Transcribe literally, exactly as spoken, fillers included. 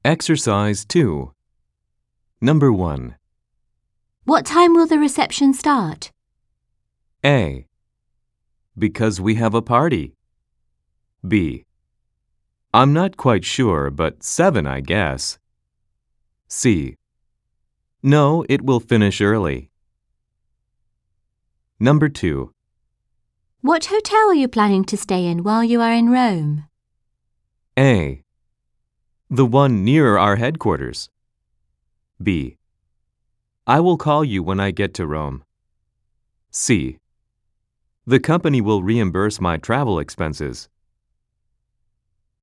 Exercise two. Number one. What time will the reception start? A. Because we have a party. B. I'm not quite sure, but seven, I guess. C. No, it will finish early. Number two. What hotel are you planning to stay in while you are in Rome? A. The one near our headquarters. B. I will call you when I get to Rome. C. The company will reimburse my travel expenses.